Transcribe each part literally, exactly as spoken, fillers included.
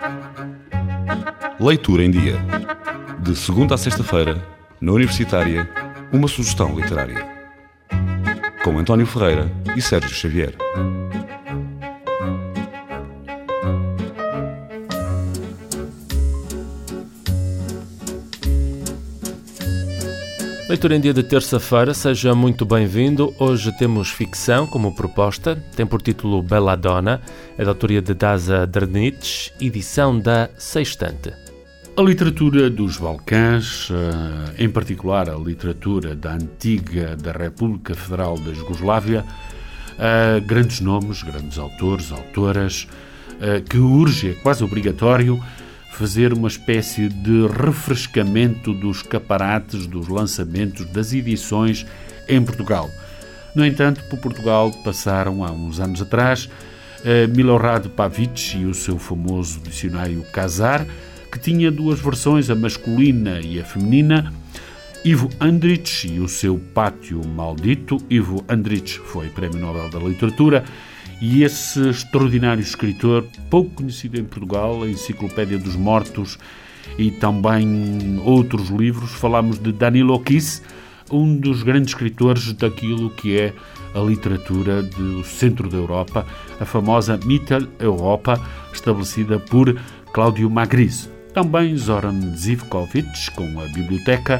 Leitura em Dia. De segunda a sexta-feira, na Universitária, uma sugestão literária. Com António Ferreira e Sérgio Xavier. Leitura em Dia de terça-feira, seja muito bem-vindo. Hoje temos ficção como proposta, tem por título Belladonna, é da autoria de Daza Drnic, edição da Sextante. A literatura dos Balcãs, em particular a literatura da antiga da República Federal da Jugoslávia, grandes nomes, grandes autores, autoras, que urge, é quase obrigatório, fazer uma espécie de refrescamento dos escaparates, dos lançamentos, das edições em Portugal. No entanto, por Portugal passaram há uns anos atrás Milorad Pavic e o seu famoso dicionário Kazar, que tinha duas versões, a masculina e a feminina, Ivo Andrić e o seu Pátio Maldito. Ivo Andrić foi Prémio Nobel da Literatura e esse extraordinário escritor, pouco conhecido em Portugal, a Enciclopédia dos Mortos e também outros livros. Falamos de Danilo Kiss, um dos grandes escritores daquilo que é a literatura do centro da Europa, a famosa Mitteleuropa, estabelecida por Cláudio Magris. Também Zoran Živković, com a biblioteca,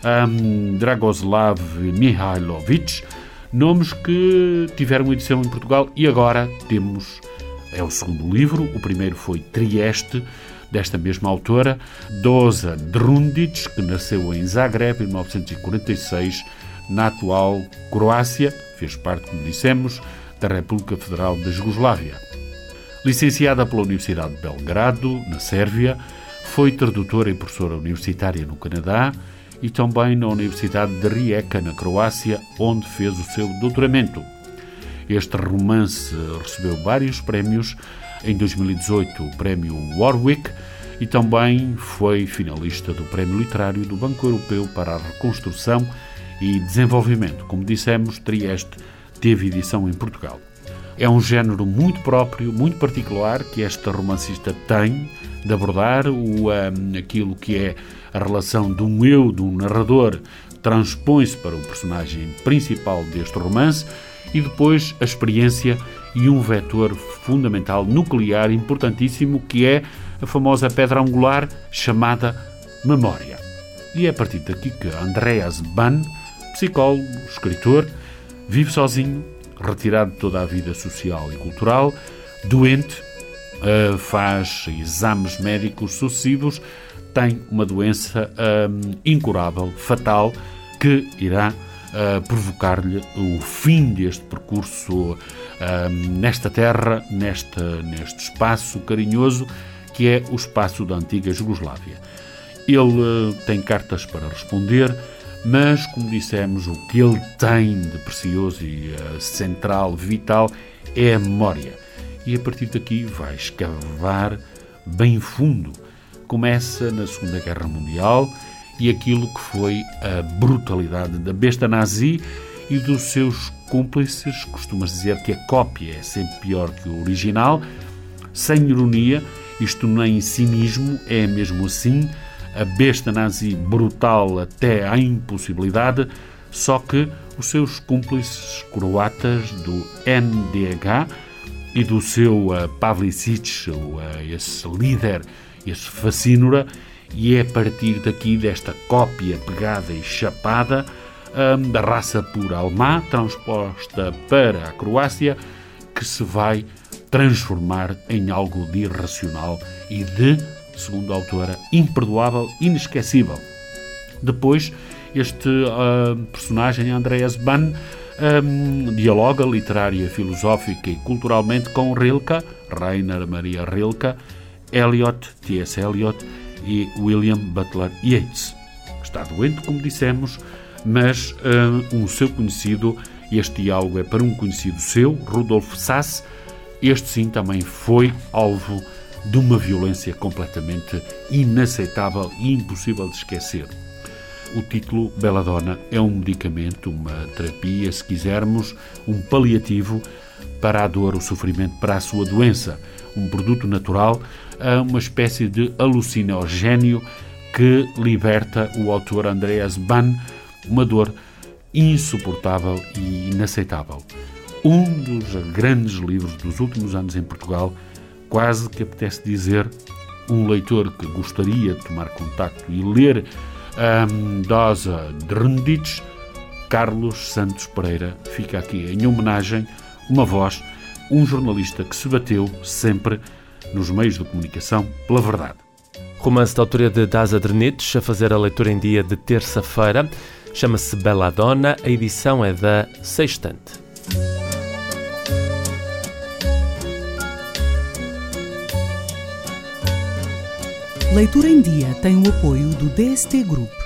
um, Dragoslav Mihailović, nomes que tiveram edição em Portugal e agora temos, é o segundo livro, o primeiro foi Trieste, desta mesma autora, Daza Drnic, que nasceu em Zagreb em mil novecentos e quarenta e seis, na atual Croácia, fez parte, como dissemos, da República Federal da Jugoslávia. Licenciada pela Universidade de Belgrado, na Sérvia, foi tradutora e professora universitária no Canadá e também na Universidade de Rijeka, na Croácia, onde fez o seu doutoramento. Este romance recebeu vários prémios. Em dois mil e dezoito, o Prémio Warwick, e também foi finalista do Prémio Literário do Banco Europeu para a Reconstrução e Desenvolvimento. Como dissemos, Trieste teve edição em Portugal. É um género muito próprio, muito particular, que esta romancista tem de abordar, o, um, aquilo que é a relação de um eu, de um narrador, transpõe-se para o personagem principal deste romance e depois a experiência e um vetor fundamental, nuclear, importantíssimo, que é a famosa pedra angular chamada memória. E é a partir daqui que Andreas Ban, psicólogo, escritor, vive sozinho, retirado de toda a vida social e cultural, doente, uh, faz exames médicos sucessivos, tem uma doença um, incurável, fatal, que irá uh, provocar-lhe o fim deste percurso um, nesta terra, neste, neste espaço carinhoso, que é o espaço da antiga Jugoslávia. Ele uh, tem cartas para responder, mas, como dissemos, o que ele tem de precioso e uh, central, vital, é a memória. E a partir daqui vai escavar bem fundo. Começa na Segunda Guerra Mundial e aquilo que foi a brutalidade da besta nazi e dos seus cúmplices. Costuma-se dizer que a cópia é sempre pior que o original. Sem ironia, isto nem cinismo, é mesmo assim. A besta nazi brutal até à impossibilidade, só que os seus cúmplices croatas do N D H e do seu uh, Pavlicic, uh, esse líder, esse facínora, e é a partir daqui desta cópia pegada e chapada um, da raça pura alemã, transposta para a Croácia, que se vai transformar em algo de irracional e de, segundo a autora, imperdoável, inesquecível. Depois, este uh, personagem, Andreas Ban, um, dialoga literária, filosófica e culturalmente com Rilke, Rainer Maria Rilke, Eliot, T S Eliot e William Butler Yeats. Está doente, como dissemos, mas uh, um seu conhecido, este diálogo é para um conhecido seu, Rudolf Sass. Este sim também foi alvo de uma violência completamente inaceitável e impossível de esquecer. O título Belladonna é um medicamento, uma terapia, se quisermos, um paliativo para a dor, o sofrimento, para a sua doença. um produto natural, a uma espécie de alucinogénio que liberta o autor Andreas Bann uma dor insuportável e inaceitável. Um dos grandes livros dos últimos anos em Portugal, quase que apetece dizer, um leitor que gostaria de tomar contacto e ler um, Dáza Drndic, Carlos Santos Pereira. Fica aqui em homenagem, uma voz, um jornalista que se bateu sempre nos meios de comunicação pela verdade. Romance da autoria de Dáza Drndic, a fazer a leitura em dia de terça-feira. Chama-se Belladonna, a edição é da Sextante. Leitura em Dia tem o apoio do D S T Group.